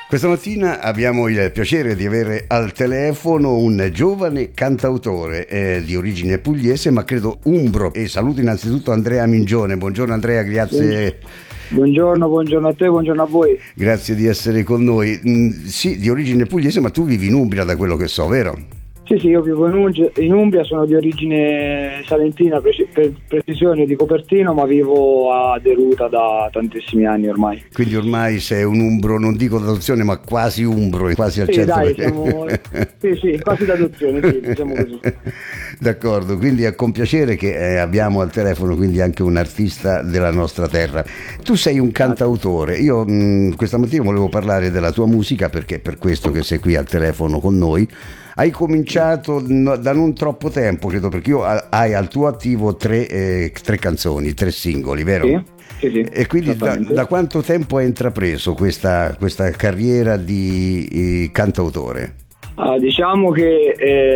Questa mattina abbiamo il piacere di avere al telefono un giovane cantautore di origine pugliese, ma credo umbro. E saluto innanzitutto Andrea Mingione. Buongiorno Andrea, grazie. Buongiorno a te, buongiorno a voi. Grazie di essere con noi. Sì, di origine pugliese, ma tu vivi in Umbria, da quello che so, vero? Sì, io vivo in Umbria, sono di origine salentina, per precisione di Copertino, ma vivo a Deruta da tantissimi anni ormai. Quindi ormai sei un umbro, non dico d'adozione, ma quasi umbro, quasi al sì, 100%. Dai, sì, quasi d'adozione, sì, diciamo così. D'accordo, quindi è con piacere che abbiamo al telefono quindi anche un artista della nostra terra. Tu sei un cantautore, io questa mattina volevo parlare della tua musica perché è per questo che sei qui al telefono con noi. Hai cominciato da non troppo tempo, credo, perché hai al tuo attivo tre canzoni, 3 singoli, vero? Sì. E quindi da quanto tempo hai intrapreso questa carriera di cantautore? Diciamo che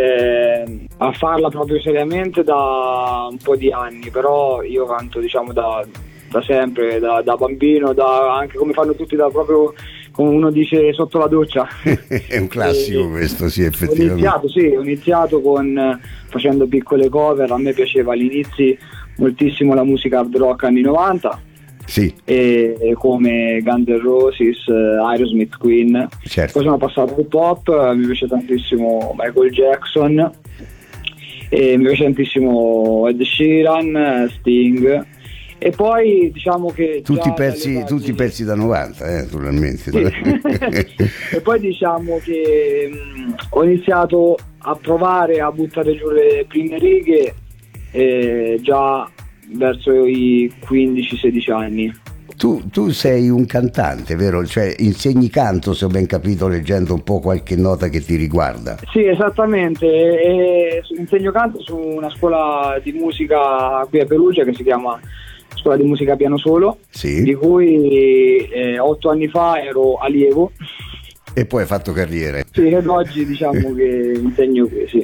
a farla proprio seriamente da un po' di anni, però io canto diciamo da sempre, da bambino, anche come fanno tutti, da proprio come uno dice sotto la doccia. È un classico questo, sì, effettivamente. Ho iniziato facendo piccole cover. A me piaceva all'inizio moltissimo la musica hard rock anni 90. Sì. E come Guns N' Roses, Aerosmith, Queen. Certo. Poi sono passato al pop, mi piace tantissimo Michael Jackson, e mi piace tantissimo Ed Sheeran, Sting. E poi diciamo che tutti i pezzi da 90, naturalmente. Sì. E poi diciamo che ho iniziato a provare a buttare giù le prime righe già verso i 15-16 anni. Tu sei un cantante, vero? Cioè insegni canto, se ho ben capito, leggendo un po' qualche nota che ti riguarda. Sì, esattamente. Insegno canto su una scuola di musica qui a Perugia che si chiama Scuola di Musica Piano Solo, sì. Di cui 8 anni fa ero allievo. E poi hai fatto carriera. Sì, ed oggi diciamo che insegno qui, sì.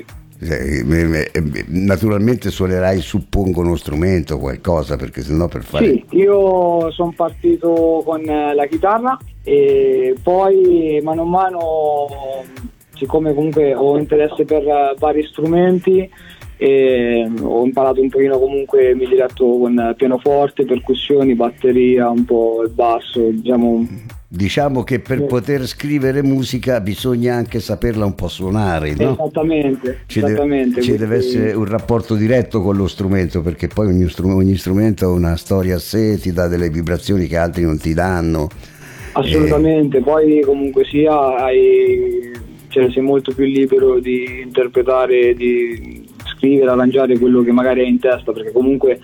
Naturalmente suonerai, suppongo, uno strumento, qualcosa, perché sennò per fare... Sì, io sono partito con la chitarra e poi mano a mano, siccome comunque ho interesse per vari strumenti, e ho imparato un pochino, comunque mi diletto con pianoforte, percussioni, batteria, un po' il basso, diciamo che per poter scrivere musica bisogna anche saperla un po' suonare, no? Esattamente. Ci deve essere un rapporto diretto con lo strumento, perché poi ogni strumento ha una storia a sé, ti dà delle vibrazioni che altri non ti danno. Assolutamente. Poi comunque sia sei molto più libero di interpretare, di scrivere, arrangiare quello che magari hai in testa, perché comunque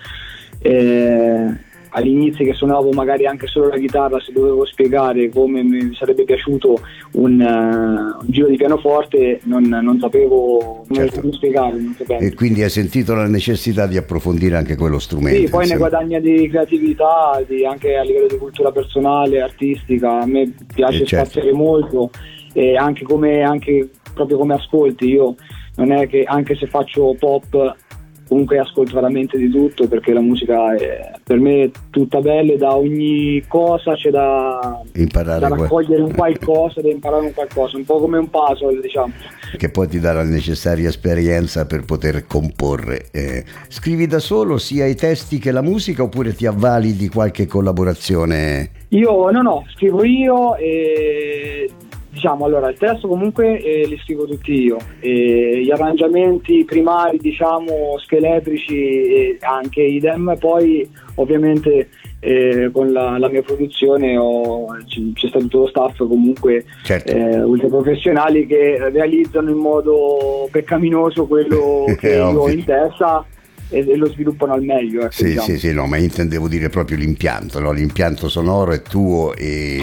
all'inizio che suonavo magari anche solo la chitarra, se dovevo spiegare come mi sarebbe piaciuto un giro di pianoforte non sapevo come spiegare, non sapevo. E quindi hai sentito la necessità di approfondire anche quello strumento. Sì, poi ne guadagna di creatività, anche a livello di cultura personale, artistica. A me piace spaziare molto, e anche proprio come ascolti. Io non è che, anche se faccio pop, comunque ascolto veramente di tutto, perché la musica è per me tutta bella, da ogni cosa c'è da raccogliere un qualcosa, da imparare un qualcosa, un po' come un puzzle, diciamo. Che poi ti dà la necessaria esperienza per poter comporre. Scrivi da solo sia i testi che la musica, oppure ti avvali di qualche collaborazione? Io no, scrivo io e... Diciamo, allora, il testo comunque li scrivo tutti io, gli arrangiamenti primari, diciamo, scheletrici, anche idem. Poi ovviamente con la mia produzione c'è stato tutto lo staff comunque, ultra professionali, che realizzano in modo peccaminoso quello che io ho in testa e lo sviluppano al meglio, ecco, sì, diciamo. Sì, no, ma intendevo dire proprio l'impianto, no? L'impianto sonoro è tuo e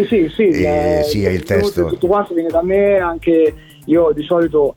sì, il testo, tutto quanto viene da me. Anche io di solito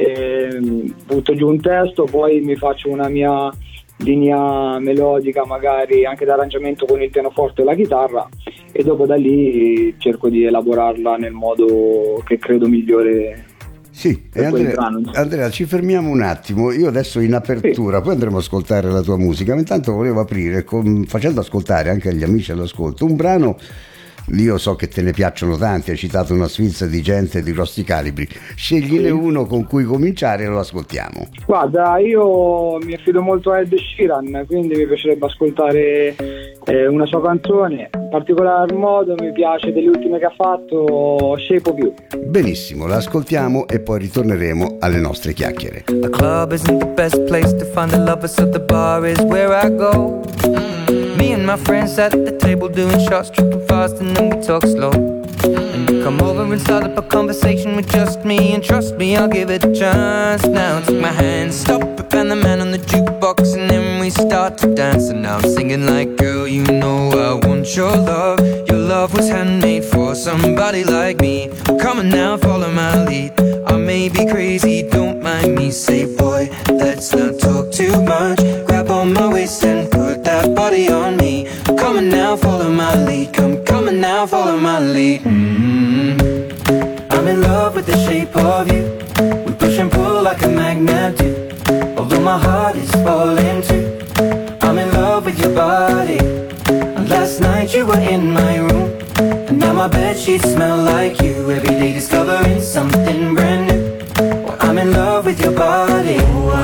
butto giù un testo, poi mi faccio una mia linea melodica, magari anche d'arrangiamento con il pianoforte e la chitarra, e dopo da lì cerco di elaborarla nel modo che credo migliore. Sì, Andrea, ci fermiamo un attimo. Io adesso in apertura, poi andremo ad ascoltare la tua musica, ma intanto volevo aprire facendo ascoltare anche agli amici all'ascolto un brano Io so che te ne piacciono tanti, hai citato una sfilza di gente di grossi calibri, scegliene uno con cui cominciare e lo ascoltiamo. Guarda, io mi affido molto a Ed Sheeran, quindi mi piacerebbe ascoltare una sua canzone, in particolar modo mi piace delle ultime che ha fatto, Shape of You. Benissimo, la ascoltiamo e poi ritorneremo alle nostre chiacchiere. The club isn't the best place to find the lovers, so the bar is where I go. Me and my friends sat at the table doing shots, tripping fast, and then we talk slow. And you come over and start up a conversation with just me, and trust me, I'll give it a chance. Now take my hand, stop it, and the man on the jukebox, and then we start to dance. And now I'm singing like, girl, you know I want your love. Your love was handmade for somebody like me. Come on now, follow my lead. I may be crazy, don't mind me. Say, boy, let's not talk too much. Grab on my waist and put that body on me. Come on now, follow my lead. Come on now, follow my lead. I'm in love with the shape of you. We push and pull like a magnet do. Although my heart is falling too. I'm in love with your body. And last night you were in my room, and now my bedsheets smell like you. Every day discovering something brand new. Well, I'm in love with your body.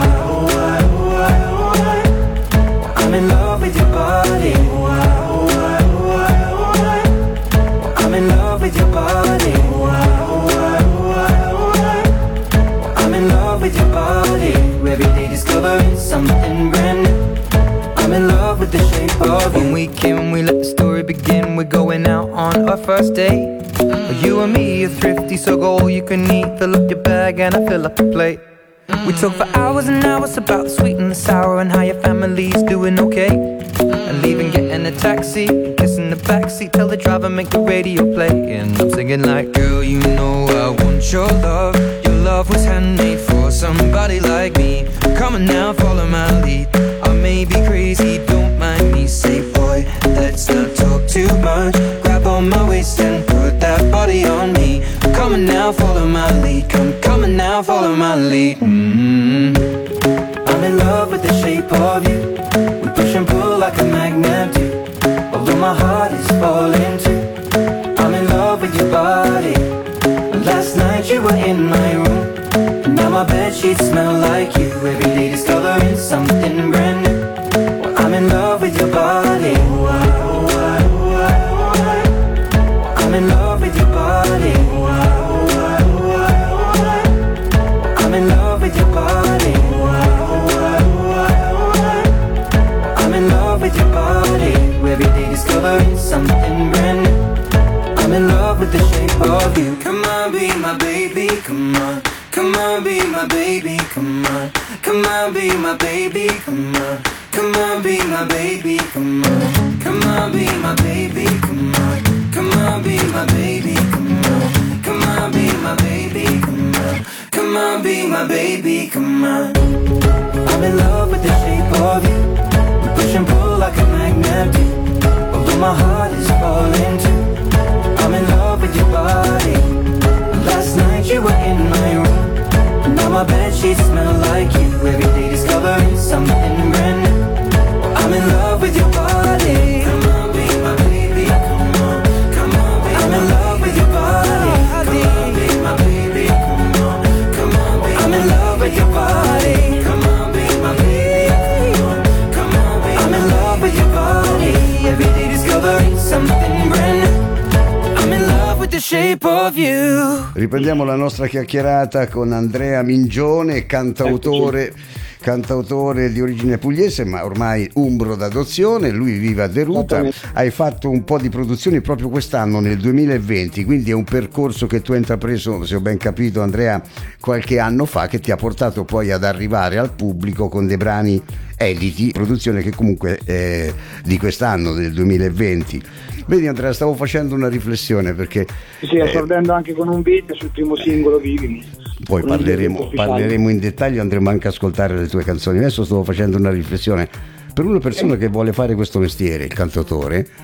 I'm in love with your body. I'm in love with your body. I'm in love with your body. Every day discovering something brand new. I'm in love with the shape of you. When we came, we let the story begin. We're going out on our first date. You and me are thrifty, so go all you can eat. Fill up your bag and I fill up the plate. We talk for hours and hours about the sweet and the sour, and how your family's doing okay. And leaving, getting a taxi, kissing the backseat, tell the driver make the radio play. And I'm singing like, girl, you know I want your love. Your love was handmade for somebody like me. Come on now, follow my lead. I may be crazy, don't mind me. Say, boy, let's not talk too much. Grab on my waist and put that body on me. Come on now, follow my lead. Come on now, follow my lead. I'm in love with the shape of you. We push and pull like a magnet do. Although my heart is falling too. I'm in love with your body. And last night you were in my room, and now my bedsheets smell like you. Every day discovering something brand new. Well, I'm in love with your body. I'm in love with your body. I'm in love with your body. I'm in love with your body. Every day discovering something brand new. I'm in love with the shape of you. Come on, be my baby, come on. Come on, be my baby, come on. Come on, be my baby, come on. Come on, be my baby, come on. Come on, be my baby, come on. Come on, be my baby, come on. Come on, be my baby, come on. Come on, be my baby, come on. I'm in love with the shape of you. We push and pull like a magnet do. Although my heart is falling too. I'm in love with your body. Last night you were in my room, and now my bedsheets smell like you. Every day discovering something brand new. I'm in love with your body. Come on, be my baby, come on. Come on, be I'm in love with your body. Come on, be my baby, come on. Come on, be I'm in love with your body. Come on, be my baby, come on. Come on, be I'm in love with your body. Every day discovering something brand new. I'm in love with the shape of you. Riprendiamo la nostra chiacchierata con Andrea Mingione, cantautore di origine pugliese ma ormai umbro d'adozione. Lui vive a Deruta. Hai fatto un po' di produzioni proprio quest'anno, nel 2020, quindi è un percorso che tu hai intrapreso, se ho ben capito Andrea, qualche anno fa, che ti ha portato poi ad arrivare al pubblico con dei brani editi, produzione che comunque è di quest'anno, del 2020. Vedi Andrea, stavo facendo una riflessione perché sì, esordendo anche con un video sul primo singolo Vivimi. Poi parleremo in dettaglio, andremo anche a ascoltare le tue canzoni. Adesso stavo facendo una riflessione per una persona che vuole fare questo mestiere, il cantautore.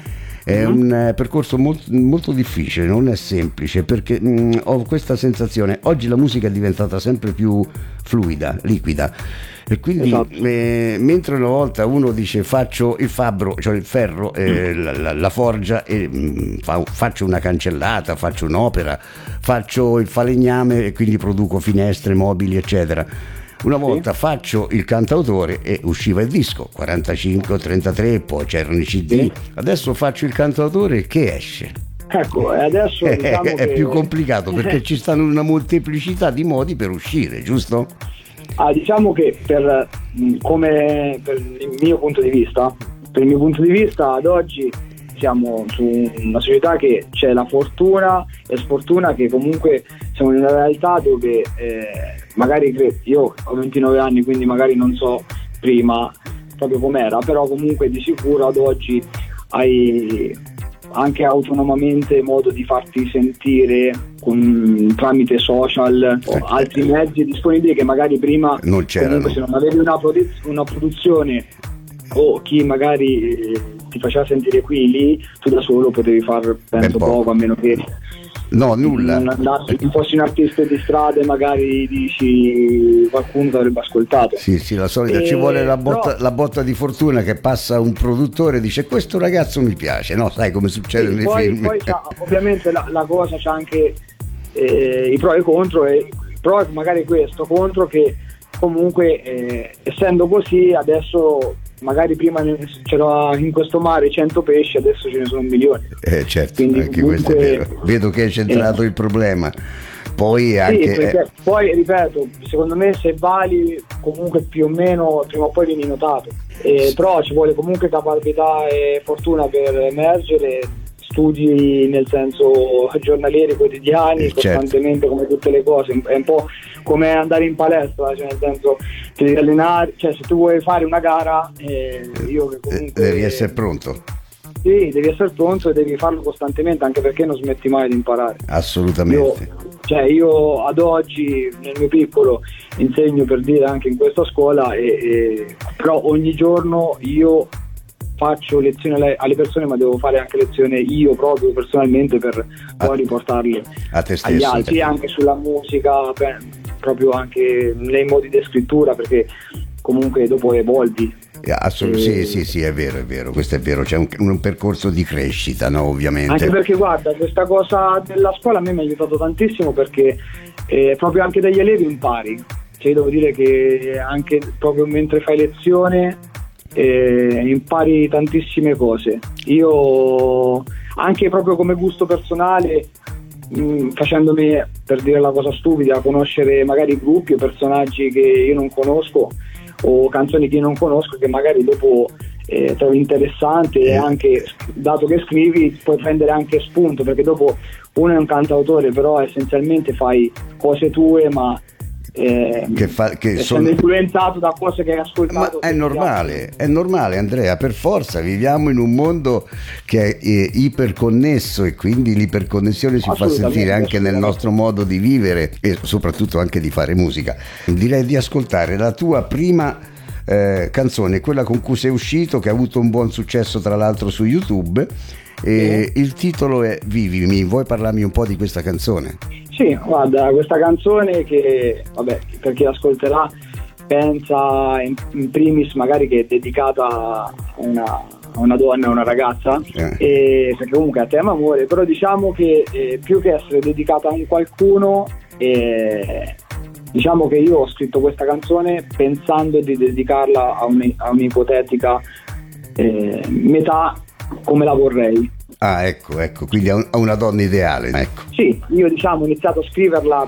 È un percorso molto difficile, non è semplice, perché ho questa sensazione, oggi la musica è diventata sempre più fluida, liquida, e quindi Esatto. mentre una volta uno dice faccio il fabbro, cioè il ferro, la forgia, e faccio una cancellata, faccio un'opera, faccio il falegname e quindi produco finestre, mobili, eccetera. Una volta faccio il cantautore e usciva il disco 45 o 33, poi c'erano i CD. Sì. Adesso faccio il cantautore che esce. Ecco, e adesso diciamo È che più complicato perché ci stanno una molteplicità di modi per uscire, giusto? diciamo che per il mio punto di vista, ad oggi siamo su una società che c'è la fortuna e sfortuna, che comunque siamo in una realtà dove magari io ho 29 anni, quindi magari non so prima proprio com'era, però comunque di sicuro ad oggi hai anche autonomamente modo di farti sentire tramite social o altri mezzi disponibili che magari prima non c'erano. Comunque, se non avevi una produzione o chi magari ti faceva sentire qui lì, tu da solo potevi far penso poco, a meno che nulla. non fossi un artista di strada e magari dici qualcuno ti avrebbe ascoltato. Sì, la solita, ci vuole la botta di fortuna, che passa un produttore e dice questo ragazzo mi piace, no? Sai come succede nei film. Poi ovviamente la cosa c'ha anche i pro e i contro, e pro è magari questo, contro che comunque essendo così adesso magari prima c'era in questo mare 100 pesci, adesso ce ne sono 1 milione. Certo, quindi anche questo è vero. Vedo che hai centrato il problema. Poi anche perché poi ripeto, secondo me se vali comunque più o meno prima o poi vieni notato, però ci vuole comunque capacità e fortuna per emergere, studi nel senso giornalieri, quotidiani, costantemente, come tutte le cose. È un po' come andare in palestra, cioè nel senso ti devi allenare, cioè se tu vuoi fare una gara io che comunque devi essere pronto. Sì, devi essere pronto e devi farlo costantemente, anche perché non smetti mai di imparare. Assolutamente. Io ad oggi nel mio piccolo insegno, per dire, anche in questa scuola, però ogni giorno io faccio lezioni alle persone, ma devo fare anche lezione io proprio personalmente per poi riportarle a te stesso, agli altri, anche sulla musica, proprio anche nei modi di scrittura, perché comunque dopo evolvi. Sì, è vero, questo è vero, c'è un percorso di crescita, no? Ovviamente. Anche perché guarda, questa cosa della scuola a me mi ha aiutato tantissimo, perché proprio anche dagli allievi impari, cioè devo dire che anche proprio mentre fai lezione impari tantissime cose. Io anche proprio come gusto personale, facendomi, per dire la cosa stupida, conoscere magari gruppi o personaggi che io non conosco, o canzoni che io non conosco, che magari dopo trovi interessante, e anche dato che scrivi puoi prendere anche spunto, perché dopo uno è un cantautore, però essenzialmente fai cose tue, ma che sono influenzato da cose che hai ascoltato. Ma è normale Andrea, per forza viviamo in un mondo che è iperconnesso, e quindi l'iperconnessione si fa sentire anche nel nostro modo di vivere e soprattutto anche di fare musica. Direi di ascoltare la tua prima canzone, quella con cui sei uscito, che ha avuto un buon successo tra l'altro su YouTube, e il titolo è Vivimi. Vuoi parlarmi un po' di questa canzone? Sì, guarda, questa canzone che, vabbè, per chi ascolterà pensa in primis magari che è dedicata a una donna, a una ragazza, perché comunque è a tema amore, però diciamo che più che essere dedicata a un qualcuno, diciamo che io ho scritto questa canzone pensando di dedicarla a un'ipotetica metà come la vorrei. Ah, ecco, quindi a una donna ideale, ecco. Sì, io ho iniziato a scriverla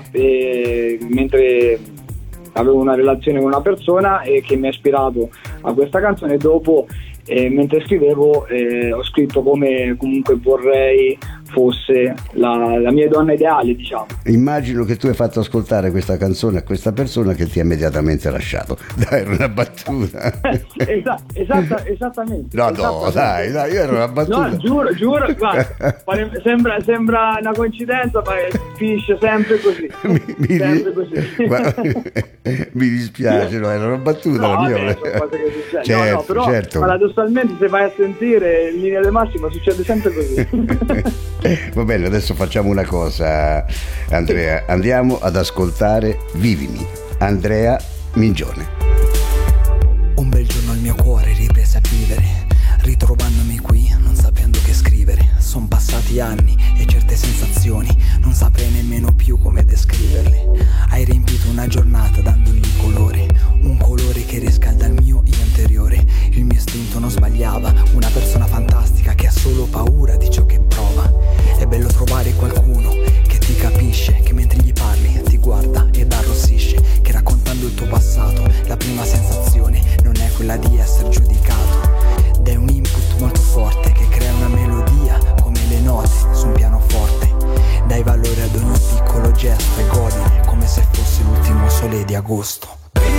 mentre avevo una relazione con una persona, e che mi ha ispirato a questa canzone. Dopo mentre scrivevo ho scritto come comunque vorrei fosse la mia donna ideale, diciamo. Immagino che tu hai fatto ascoltare questa canzone a questa persona che ti ha immediatamente lasciato. Dai, era una battuta. Esattamente. No, esattamente. dai, io ero una battuta. No, giuro, guarda, sembra una coincidenza, ma finisce sempre così. Sempre così. Mi dispiace, no, era una battuta la mia. Sono cose che succedono. Certo, però certo. paradossalmente, se vai a sentire in linea di massima, succede sempre così. Va bene, adesso facciamo una cosa, Andrea, andiamo ad ascoltare Vivimi, Andrea Mingione. Un bel giorno il mio cuore riprese a vivere, ritrovandomi qui, non sapendo che scrivere. Son passati anni e certe sensazioni non saprei nemmeno più come descriverle. Hai riempito una giornata dandogli colore, un colore che riscalda il mio io interiore. Il mio istinto non sbagliava, una persona fantastica che ha solo paura di ciò che prova. È bello trovare qualcuno che ti capisce, che mentre gli parli ti guarda ed arrossisce, che raccontando il tuo passato la prima sensazione non è quella di essere giudicato. Ed è un input molto forte che crea una melodia come le note su un pianoforte. Dai valore ad ogni piccolo gesto e godile come se fosse l'ultimo sole di agosto.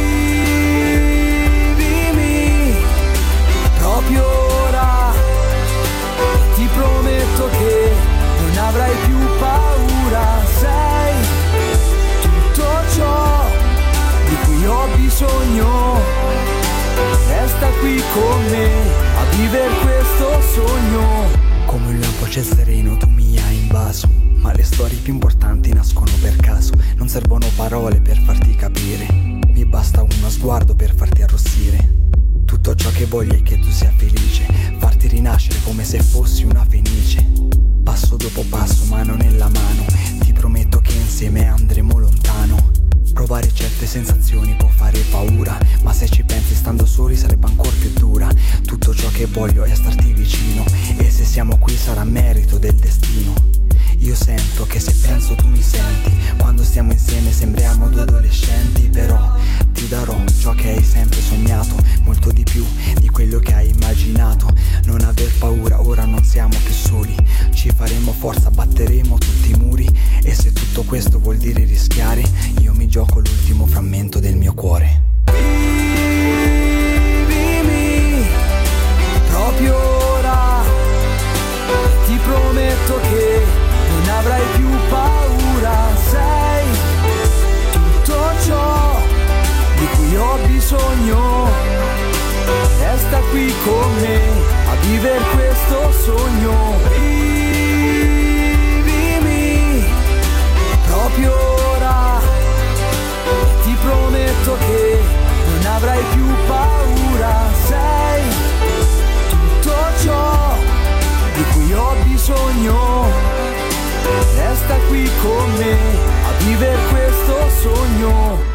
Vivimi proprio ora, ti prometto che non avrai più paura. Sei tutto ciò di cui ho bisogno. Resta qui con me a vivere questo sogno. Come un lampo c'è sereno, tu mi hai invaso, ma le storie più importanti nascono per caso. Non servono parole per farti capire, mi basta uno sguardo per farti arrossire. Tutto ciò che voglio è che tu sia felice, farti rinascere come se fossi una fenice. Passo dopo passo, mano nella mano, ti prometto che insieme andremo lontano. Provare certe sensazioni può fare paura, ma se ci pensi stando soli sarebbe ancora più dura. Tutto ciò che voglio è starti vicino, e se siamo qui sarà merito del destino. Io sento che se penso tu mi senti, quando stiamo insieme sembriamo due adolescenti. Però ti darò ciò che hai sempre sognato, molto di più di quello che hai immaginato. Non aver paura, ora non siamo più soli, ci faremo forza, batteremo tutti i muri. E se tutto questo vuol dire rischiare, io mi gioco l'ultimo frammento del mio cuore. Vivimi proprio ora, ti prometto che non avrai più paura. Sei tutto ciò di cui ho bisogno. Resta qui con me a vivere questo sogno. Vivimi proprio ora, ti prometto che non avrai più paura. Sei tutto ciò di cui ho bisogno. Resta qui con me a vivere questo sogno.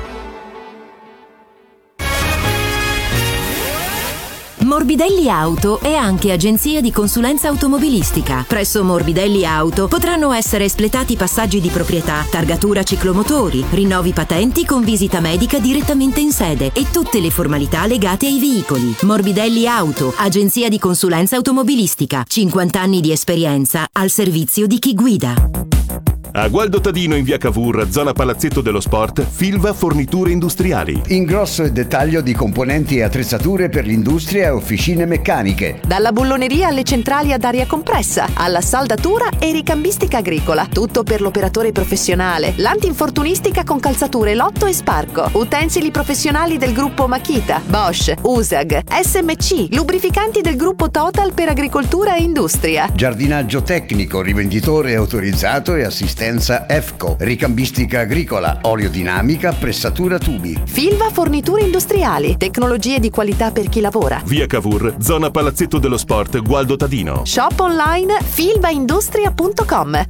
Morbidelli Auto è anche agenzia di consulenza automobilistica. Presso Morbidelli Auto potranno essere espletati passaggi di proprietà, targatura ciclomotori, rinnovi patenti con visita medica direttamente in sede e tutte le formalità legate ai veicoli. Morbidelli Auto, agenzia di consulenza automobilistica. 50 anni di esperienza al servizio di chi guida. A Gualdo Tadino in via Cavour, zona Palazzetto dello Sport, Filva Forniture Industriali. Ingrosso e dettaglio di componenti e attrezzature per l'industria e officine meccaniche. Dalla bulloneria alle centrali ad aria compressa, alla saldatura e ricambistica agricola. Tutto per l'operatore professionale. L'antinfortunistica con calzature Lotto e Sparco. Utensili professionali del gruppo Makita, Bosch, USAG, SMC. Lubrificanti del gruppo Total per agricoltura e industria. Giardinaggio tecnico, rivenditore autorizzato e assistenza EFCO, ricambistica agricola, oleodinamica, pressatura tubi. Filva Forniture Industriali, tecnologie di qualità per chi lavora. Via Cavour, zona Palazzetto dello Sport, Gualdo Tadino. Shop online filvaindustria.com.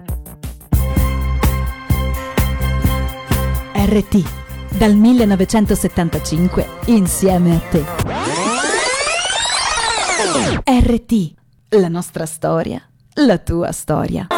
RT, dal 1975, insieme a te. RT, la nostra storia, la tua storia.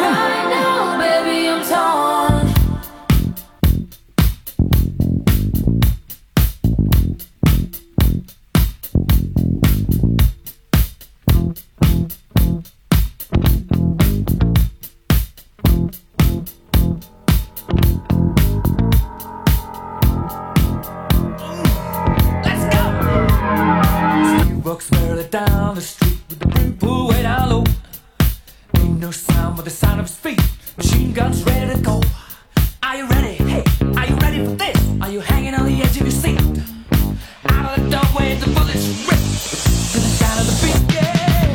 is ready to go. Are you ready? Hey, are you ready for this? Are you hanging on the edge of your seat? Out of the doorway, the bullets rip to the sound of the beat, yeah.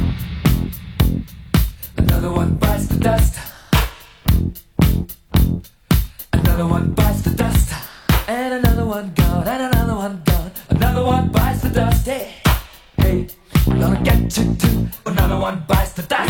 Another one bites the dust. Another one bites the dust. And another one gone, and another one gone. Another one bites the dust, hey. Hey, I'm gonna get you too. Another one bites the dust.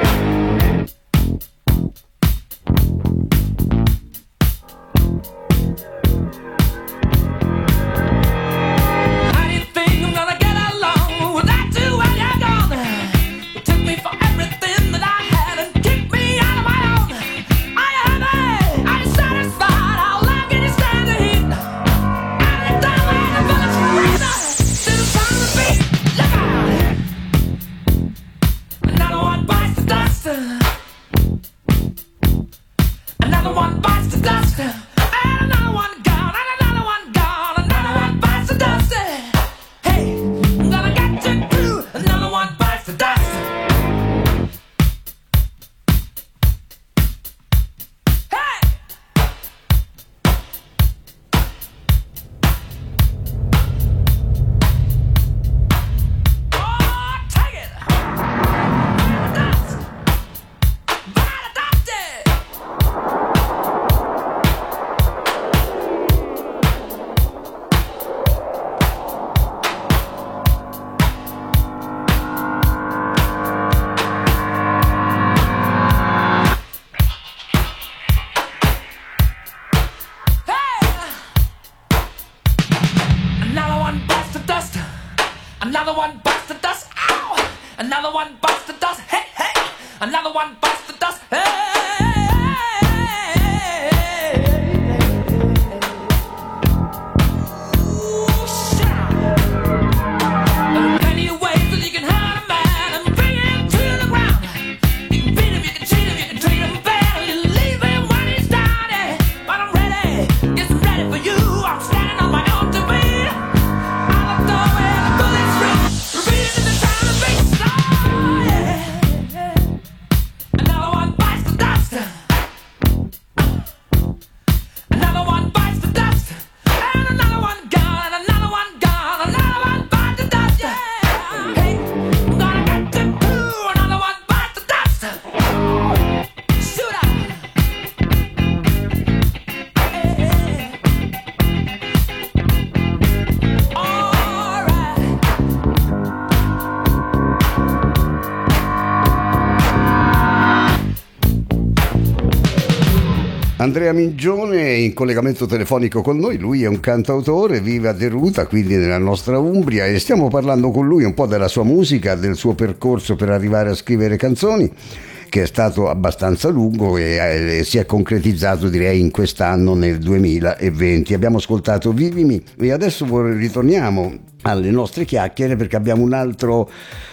Andrea Mingione in collegamento telefonico con noi. Lui è un cantautore, vive a Deruta, quindi nella nostra Umbria, e stiamo parlando con lui un po' della sua musica, del suo percorso per arrivare a scrivere canzoni, che è stato abbastanza lungo e si è concretizzato, direi, in quest'anno, nel 2020. Abbiamo ascoltato Vivimi e adesso ritorniamo alle nostre chiacchiere, perché abbiamo un altro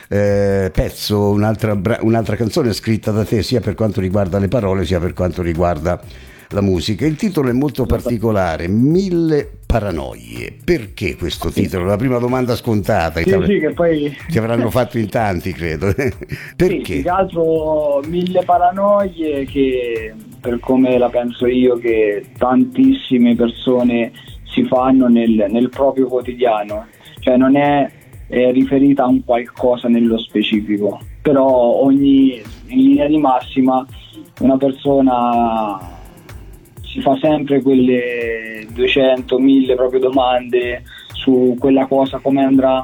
pezzo, un'altra canzone scritta da te, sia per quanto riguarda le parole sia per quanto riguarda la musica. Il titolo è molto particolare, 1000 paranoie. Perché questo titolo? La prima domanda scontata che poi ti avranno fatto in tanti, credo. Perché? Più che altro 1000 paranoie, che per come la penso io che tantissime persone si fanno nel proprio quotidiano, cioè non è riferita a un qualcosa nello specifico, però in linea di massima una persona si fa sempre quelle 200.000 proprio domande su quella cosa, come andrà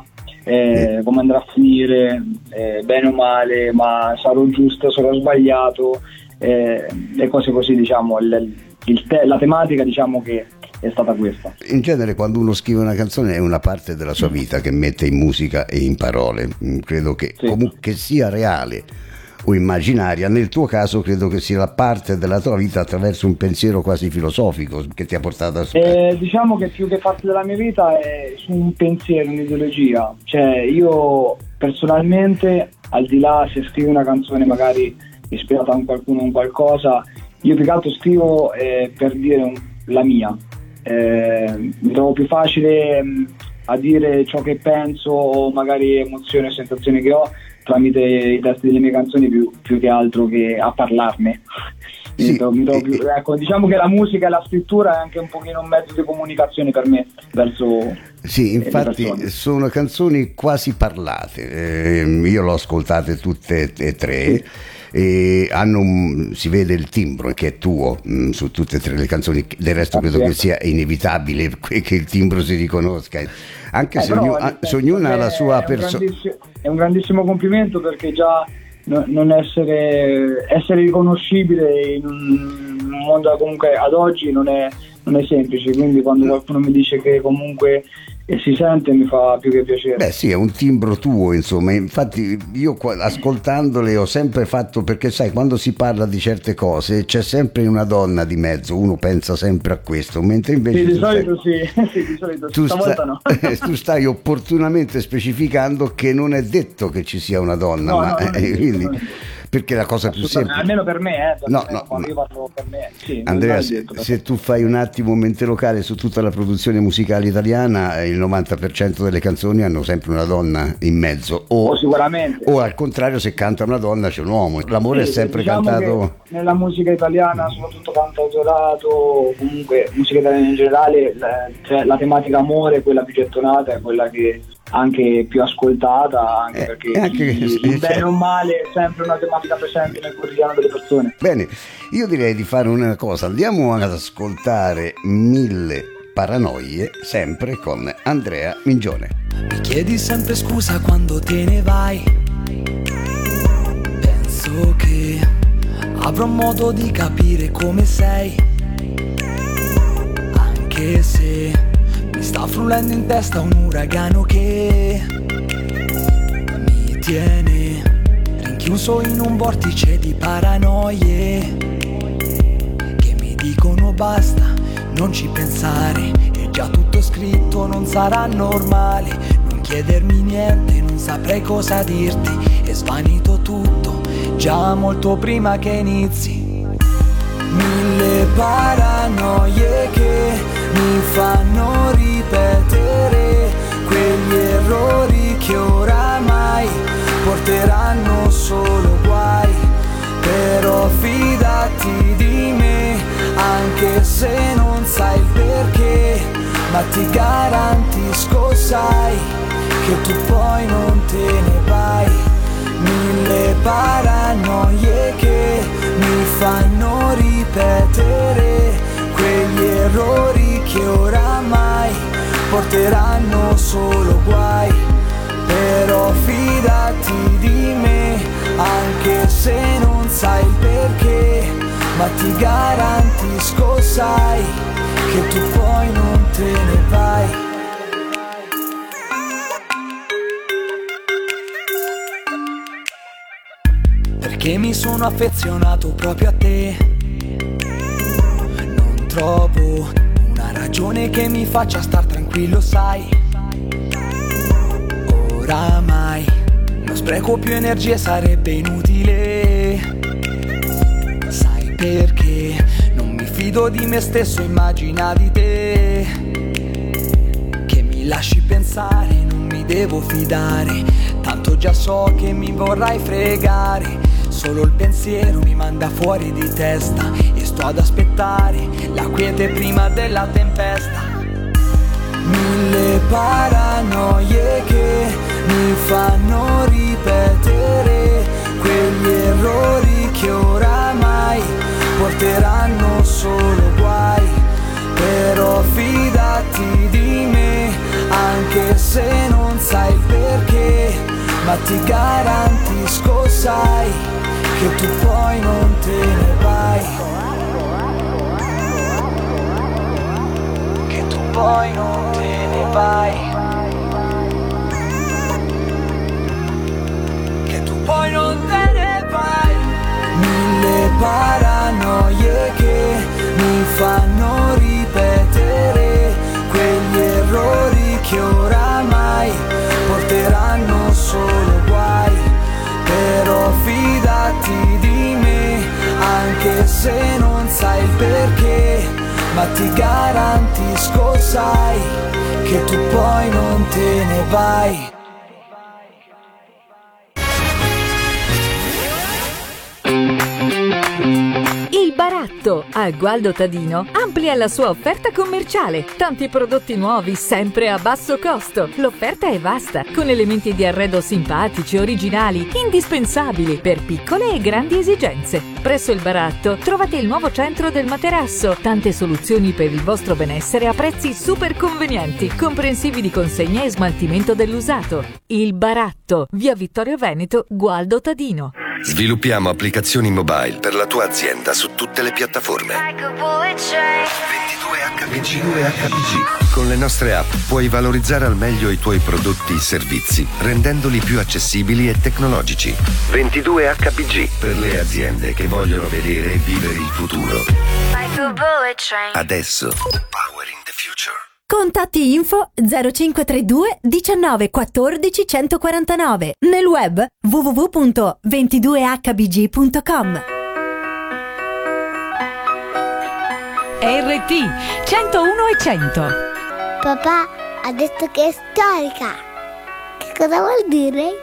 a finire, bene o male, ma sarò giusto, sarò sbagliato, e cose così, diciamo. La tematica, diciamo, che è stata questa. In genere quando uno scrive una canzone è una parte della sua vita che mette in musica e in parole. Credo che comunque sia reale o immaginaria. Nel tuo caso credo che sia la parte della tua vita attraverso un pensiero quasi filosofico che ti ha portato a... Diciamo che più che parte della mia vita è su un pensiero, un'ideologia. Cioè io personalmente, al di là se scrivo una canzone magari ispirata a qualcuno o un qualcosa, io più che altro scrivo per dire la mia. Mi trovo più facile a dire ciò che penso, o magari emozioni o sensazioni che ho, tramite i testi delle mie canzoni più che altro che a parlarne. Sì, ecco, diciamo che la musica e la scrittura è anche un pochino un mezzo di comunicazione per me verso sì, le infatti persone. sono canzoni quasi parlate, io l'ho ascoltate tutte e tre. E si vede il timbro che è tuo su tutte e tre le canzoni, del resto credo che sia inevitabile che il timbro si riconosca, anche se ognuna ha la sua persona. È un grandissimo complimento, perché già non essere riconoscibile in un mondo comunque ad oggi non è semplice, quindi quando qualcuno mi dice che comunque si sente mi fa più che piacere. Beh sì, è un timbro tuo, insomma, infatti io ascoltandole ho sempre fatto, perché sai, quando si parla di certe cose c'è sempre una donna di mezzo, uno pensa sempre a questo, mentre invece sì, di solito stavolta no. Tu stai opportunamente specificando che non è detto che ci sia una donna, quindi perché la cosa più semplice, almeno per me, no. Io parlo per me, sì, Andrea, se tu fai un attimo mente locale su tutta la produzione musicale italiana, il 90% delle canzoni hanno sempre una donna in mezzo, o sicuramente, o al contrario, se canta una donna c'è un uomo. L'amore è sempre cantato nella musica italiana, soprattutto cantautorato, comunque musica italiana in generale, la tematica amore è quella più gettonata, è quella che anche più ascoltata, anche perché bene o male è sempre una tematica presente nel quotidiano delle persone. Bene, io direi di fare una cosa, andiamo ad ascoltare 1000 paranoie, sempre con Andrea Mingione. Mi chiedi sempre scusa quando te ne vai, penso che avrò modo di capire come sei, anche se mi sta frullando in testa un uragano che mi tiene rinchiuso in un vortice di paranoie che mi dicono basta, non ci pensare, è già tutto scritto, non sarà normale, non chiedermi niente, non saprei cosa dirti, è svanito tutto già molto prima che inizi. 1000 paranoie che mi fanno ripetere quegli errori che oramai porteranno solo guai, però fidati di me anche se non sai il perché, ma ti garantisco sai che tu poi non te ne vai. 1000 paranoie che mi fanno ripetere quegli errori che oramai porteranno solo guai, però fidati di me anche se non sai il perché, ma ti garantisco sai che tu poi non te ne vai. Perché mi sono affezionato proprio a te, non trovo una ragione che mi faccia star tranquillo, sai. Oramai non spreco più energie, sarebbe inutile. Sai perché non mi fido di me stesso, immagina di te che mi lasci pensare, non mi devo fidare, tanto già so che mi vorrai fregare. Solo il pensiero mi manda fuori di testa e sto ad aspettare la quiete prima della tempesta. 1000 paranoie che mi fanno ripetere quegli errori che oramai porteranno solo guai, però fidati di me anche se non sai il perché, ma ti garantisco sai che tu poi non te ne vai, che tu poi non te ne vai, che tu poi non te ne vai. 1000 paranoie che mi fanno ripetere quegli errori che oramai porteranno solo guai, però fidati di me anche se non sai il perché, ma ti garantisco sai che tu poi non te ne vai. Il Barà baratto a Gualdo Tadino amplia la sua offerta commerciale. Tanti prodotti nuovi, sempre a basso costo. L'offerta è vasta, con elementi di arredo simpatici, originali, indispensabili per piccole e grandi esigenze. Presso il baratto trovate il nuovo centro del materasso, tante soluzioni per il vostro benessere a prezzi super convenienti, comprensivi di consegna e smaltimento dell'usato. Il baratto, via Vittorio Veneto, Gualdo Tadino. Sviluppiamo applicazioni mobile per la tua azienda su tutte le piattaforme. 22HPG. Con le nostre app puoi valorizzare al meglio i tuoi prodotti e servizi, rendendoli più accessibili e tecnologici. 22HPG per le aziende che vogliono vedere e vivere il futuro. Adesso. Power in the future. Contatti info 0532 19 14 149. Nel web www.22hbg.com. RT 101 e 100. Papà ha detto che è storica. Che cosa vuol dire?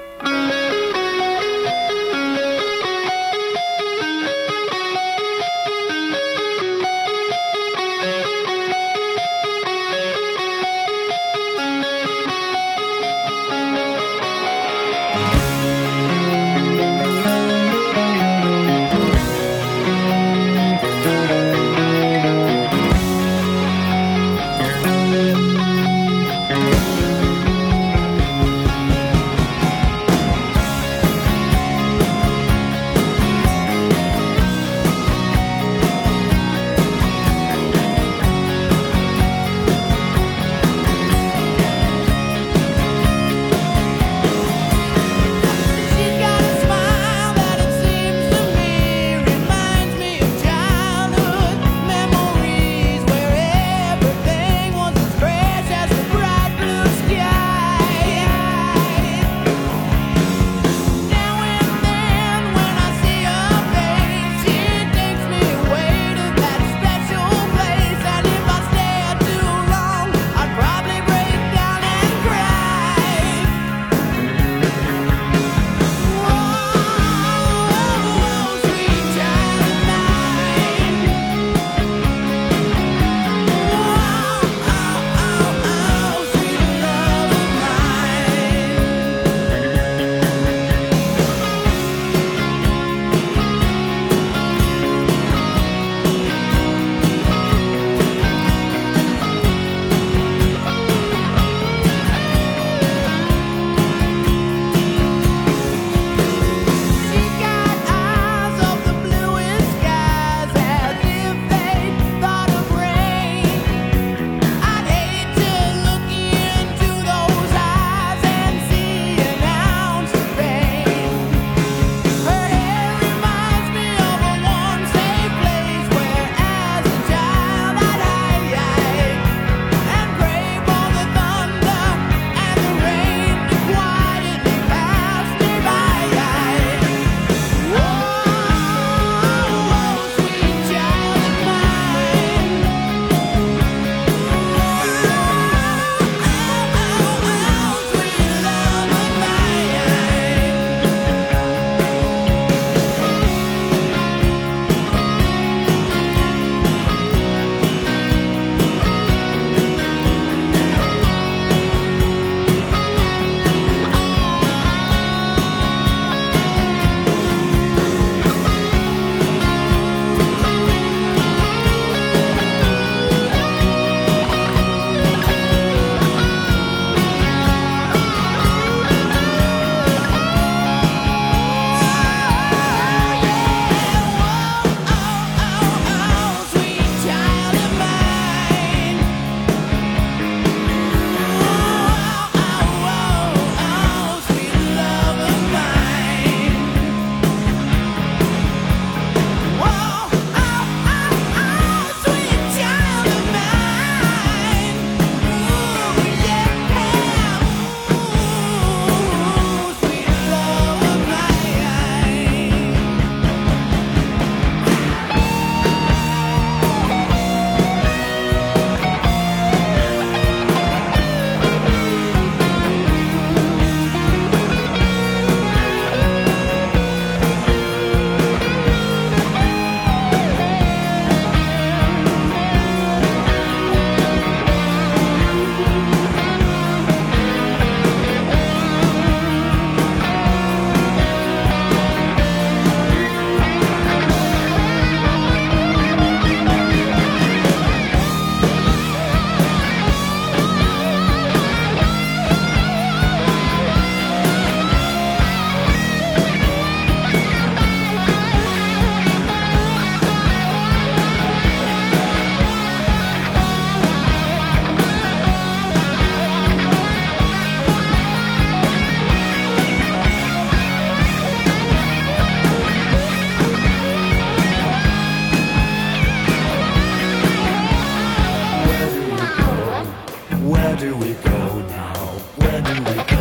do we go now? Where do we go?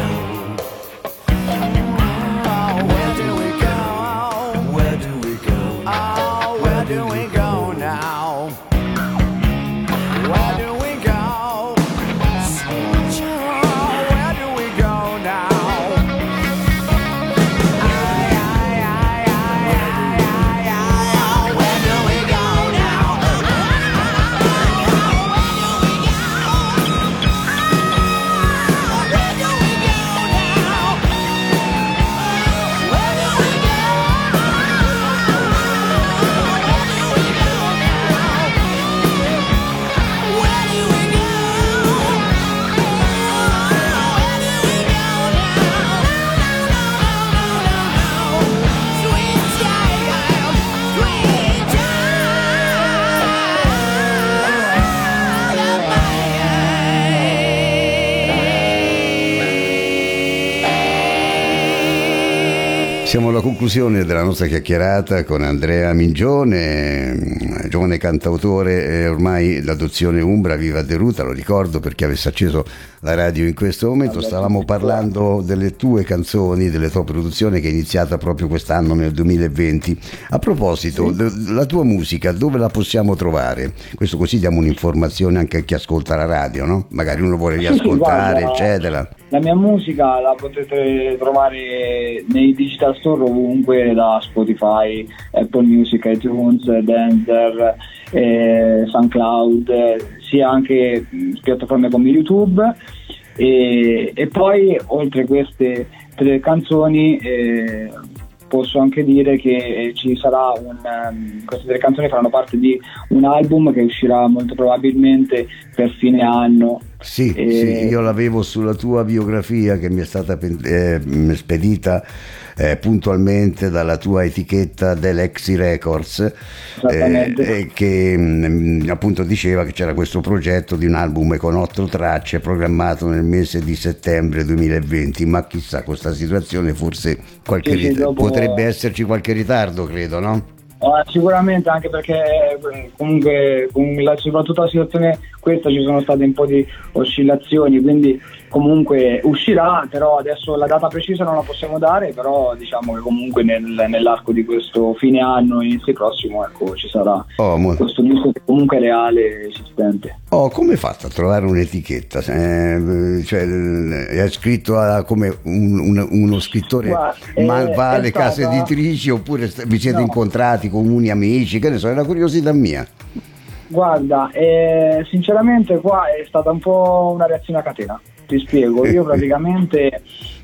Where do we go? Where do we go? Oh, where do we go now? Where do we go? Where do we go now? Where do we go now? Siamo alla conclusione della nostra chiacchierata con Andrea Mingione, giovane cantautore, ormai l'adozione Umbra viva deruta, lo ricordo perché avesse acceso la radio in questo momento. Stavamo parlando delle tue canzoni, delle tue produzioni che è iniziata proprio quest'anno nel 2020. A proposito, la tua musica dove la possiamo trovare? Questo così diamo un'informazione anche a chi ascolta la radio, no? Magari uno vuole riascoltare, eccetera. La mia musica la potete trovare nei digital store ovunque, da Spotify, Apple Music, iTunes, Deezer, SoundCloud, sia anche piattaforme come YouTube. E poi oltre queste 3 canzoni posso anche dire che ci sarà queste 3 canzoni faranno parte di un album che uscirà molto probabilmente per fine anno. Sì, io l'avevo sulla tua biografia che mi è stata spedita puntualmente dalla tua etichetta dell'Exi Records, che appunto diceva che c'era questo progetto di un album con 8 tracce programmato nel mese di settembre 2020, ma chissà, con questa situazione forse potrebbe esserci qualche ritardo, credo, no? Sicuramente, anche perché comunque soprattutto la situazione questa ci sono state un po' di oscillazioni, quindi comunque uscirà, però adesso la data precisa non la possiamo dare, però diciamo che comunque nell'arco di questo fine anno, inizio prossimo, ecco, ci sarà questo disco che comunque è reale, esistente. Come hai fatto a trovare un'etichetta? È scritto come uno scrittore va alle case editrici, oppure vi siete incontrati con uni amici? Che ne so, è una curiosità mia. Guarda, sinceramente qua è stata un po' una reazione a catena. Ti spiego, io praticamente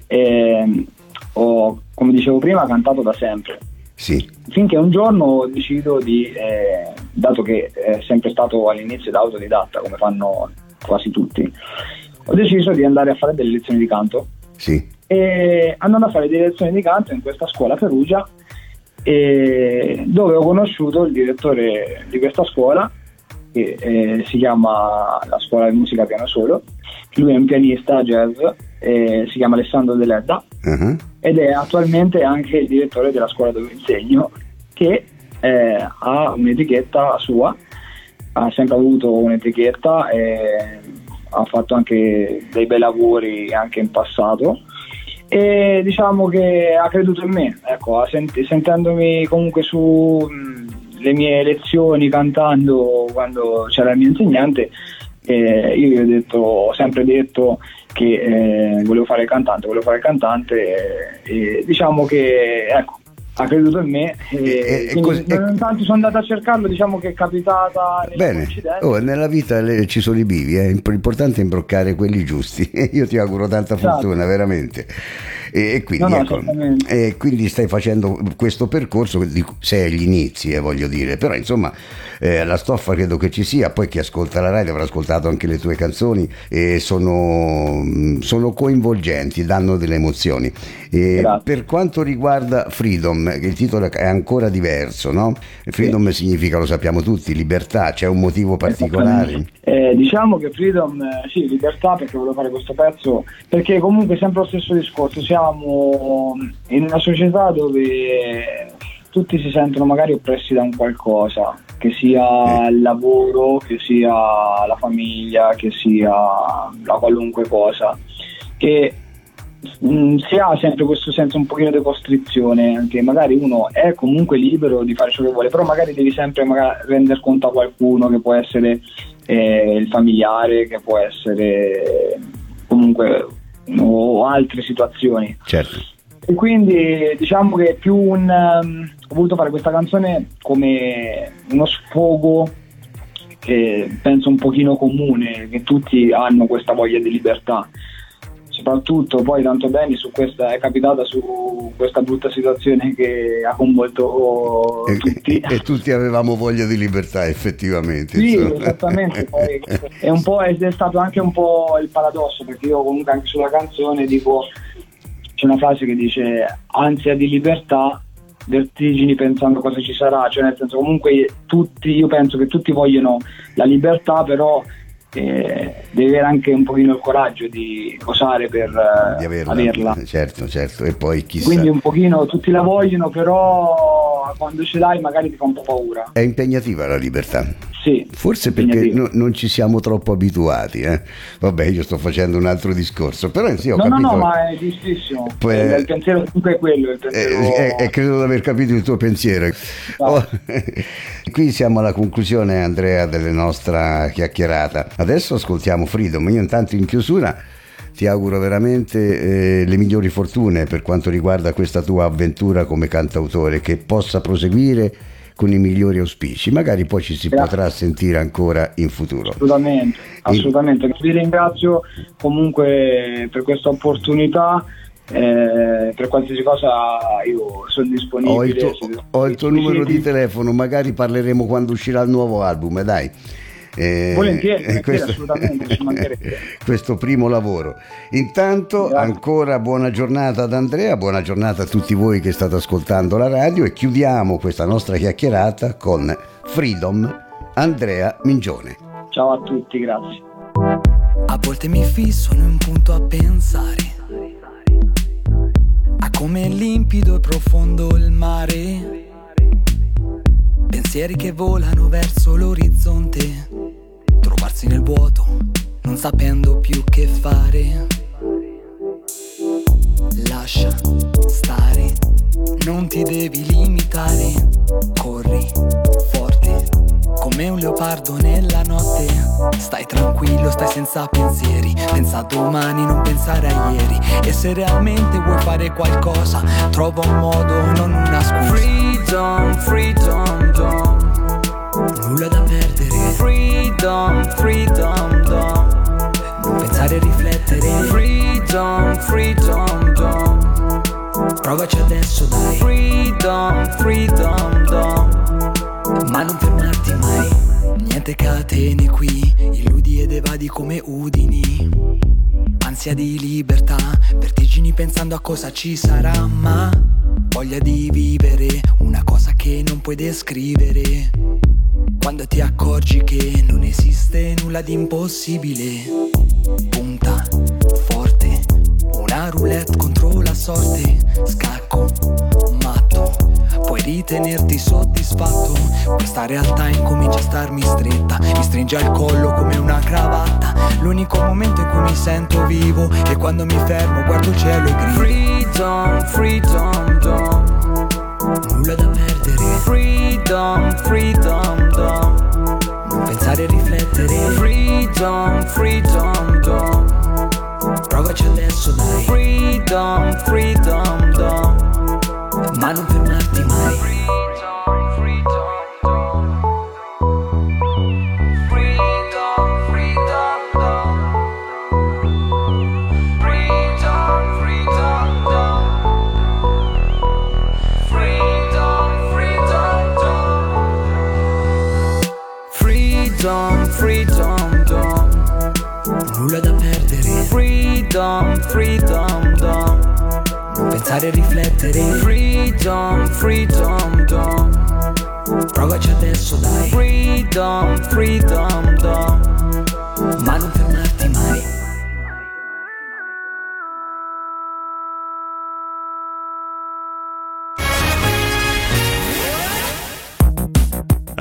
ho, come dicevo prima, cantato da sempre. Sì. Finché un giorno ho deciso dato che è sempre stato all'inizio da autodidatta, come fanno quasi tutti, ho deciso di andare a fare delle lezioni di canto. Sì. E andando a fare delle lezioni di canto in questa scuola a Perugia, dove ho conosciuto il direttore di questa scuola, che si chiama la Scuola di Musica Piano Solo. Lui è un pianista jazz, si chiama Alessandro De Ledda, ed è attualmente anche il direttore della scuola dove insegno, che ha un'etichetta sua, ha sempre avuto un'etichetta, ha fatto anche dei bei lavori anche in passato, e diciamo che ha creduto in me, ecco, sentendomi comunque su le mie lezioni, cantando quando c'era il mio insegnante, io gli ho sempre detto che volevo fare il cantante, e diciamo che ecco, ha creduto in me, tanto sono andato a cercarlo, diciamo che è capitata bene. Nella vita ci sono i bivi, l'importante è imbroccare quelli giusti. Io ti auguro tanta fortuna, veramente. E quindi, quindi stai facendo questo percorso, sei agli inizi, voglio dire, però insomma la stoffa credo che ci sia. Poi chi ascolta la radio avrà ascoltato anche le tue canzoni, e sono coinvolgenti, danno delle emozioni. Per quanto riguarda Freedom, che il titolo è ancora diverso, no? Freedom significa, lo sappiamo tutti, libertà. C'è un motivo particolare? Diciamo che Freedom, sì, libertà, perché volevo fare questo pezzo, perché comunque è sempre lo stesso discorso. Siamo in una società dove tutti si sentono magari oppressi da un qualcosa che sia il lavoro, che sia la famiglia, che sia la qualunque cosa, che si ha sempre questo senso un pochino di costrizione, anche magari uno è comunque libero di fare ciò che vuole, però magari devi sempre rendere conto a qualcuno, che può essere il familiare, che può essere comunque o altre situazioni. Certo. E quindi diciamo che è più ho voluto fare questa canzone come uno sfogo che penso un pochino comune, che tutti hanno questa voglia di libertà. Soprattutto poi tanto bene è capitata su questa brutta situazione che ha coinvolto tutti. E tutti avevamo voglia di libertà, effettivamente. Sì, insomma. esattamente. Poi è stato anche un po' il paradosso, perché io comunque anche sulla canzone dico, c'è una frase che dice ansia di libertà, vertigini pensando cosa ci sarà, cioè nel senso comunque io penso che tutti vogliono la libertà, però devi avere anche un pochino il coraggio di osare per di averla. Certo, e poi chissà. Quindi un pochino tutti la vogliono, però quando ce l'hai magari ti fa un po' paura. È impegnativa la libertà. Sì, forse perché non ci siamo troppo abituati. Vabbè, io sto facendo un altro discorso, però sì, ho capito. No, ma è giustissimo. Il pensiero comunque è quello. E credo di aver capito il tuo pensiero. Qui siamo alla conclusione, Andrea, della nostra chiacchierata. Adesso ascoltiamo Freedom. Io intanto in chiusura ti auguro veramente le migliori fortune per quanto riguarda questa tua avventura come cantautore, che possa proseguire con i migliori auspici, magari poi ci si potrà sentire ancora in futuro. Assolutamente. Vi ringrazio comunque per questa opportunità, per qualsiasi cosa io sono disponibile. Ho il tuo numero di telefono, magari parleremo quando uscirà il nuovo album, dai. Volentieri, assolutamente, ci mancherebbe. Questo primo lavoro. Intanto ancora buona giornata ad Andrea, buona giornata a tutti voi che state ascoltando la radio, e chiudiamo questa nostra chiacchierata con Freedom, Andrea Mingione. Ciao a tutti, grazie. A volte mi fisso in un punto a pensare a come limpido e profondo il mare, pensieri che volano verso l'orizzonte, trovarsi nel vuoto, non sapendo più che fare. Lascia stare, non ti devi limitare, corri forte, come un leopardo nella notte. Stai tranquillo, stai senza pensieri, pensa a domani, non pensare a ieri. E se realmente vuoi fare qualcosa, trova un modo, non una scusa. Freedom, freedom, dom. Nulla da perdere. Freedom, freedom, dom. Non pensare e riflettere. Freedom, freedom, dom. Provaci adesso, dai. Freedom, freedom, dom. Ma non fermarti mai. Niente catene qui, illudi ed evadi come udini. Ansia di libertà, vertigini pensando a cosa ci sarà, ma voglia di vivere, una cosa che non puoi descrivere. Quando ti accorgi che non esiste nulla di impossibile. Punta forte, una roulette contro la sorte. Scacco matto, puoi ritenerti soddisfatto. Questa realtà incomincia a starmi stretta, mi stringe al collo come una cravatta. L'unico momento in cui mi sento vivo è quando mi fermo, guardo il cielo e grido. Freedom, freedom, dom. Nulla da perdere. Freedom, freedom, dom. Non pensare e riflettere. Freedom, freedom, dom. Provaci adesso, dai. Freedom, freedom, dom. Ma non fermarti mai. Freedom, freedom, dom. Nulla da perdere. Freedom, freedom, dom. Non pensare e riflettere. Freedom, freedom, dom. Provaci adesso, dai. Freedom, freedom, dom. Ma non fermarti mai.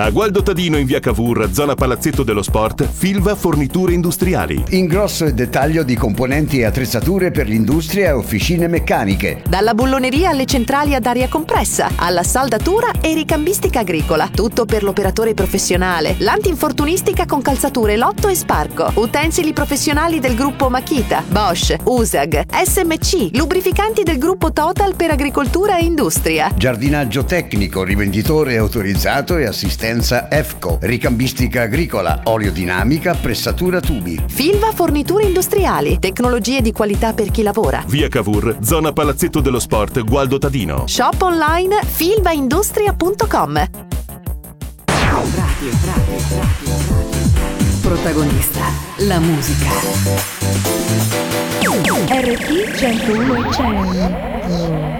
A Gualdo Tadino in via Cavour, zona Palazzetto dello Sport, Filva Forniture Industriali. Ingrosso e dettaglio di componenti e attrezzature per l'industria e officine meccaniche. Dalla bulloneria alle centrali ad aria compressa, alla saldatura e ricambistica agricola. Tutto per l'operatore professionale. L'antinfortunistica con calzature Lotto e Sparco. Utensili professionali del gruppo Makita, Bosch, USAG, SMC. Lubrificanti del gruppo Total per agricoltura e industria. Giardinaggio tecnico, rivenditore autorizzato e assistenza EFCO. Ricambistica agricola, oleodinamica, pressatura tubi. Filva Forniture Industriali. Tecnologie di qualità per chi lavora. Via Cavour, zona Palazzetto dello Sport, Gualdo Tadino. Shop online filvaindustria.com. Radio. Protagonista, la musica. RT 101 e 100.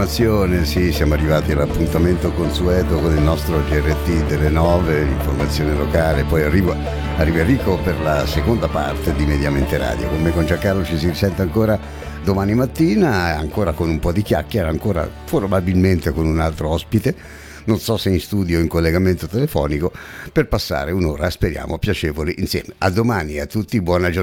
l'informazione, sì, siamo arrivati all'appuntamento consueto con il nostro GRT delle 9, l'informazione locale, poi arriva Enrico per la seconda parte di Mediamente Radio. Con me, con Giancarlo, ci si risente ancora domani mattina, ancora con un po' di chiacchiere, ancora probabilmente con un altro ospite, non so se in studio o in collegamento telefonico, per passare un'ora, speriamo, piacevoli insieme. A domani a tutti, buona giornata.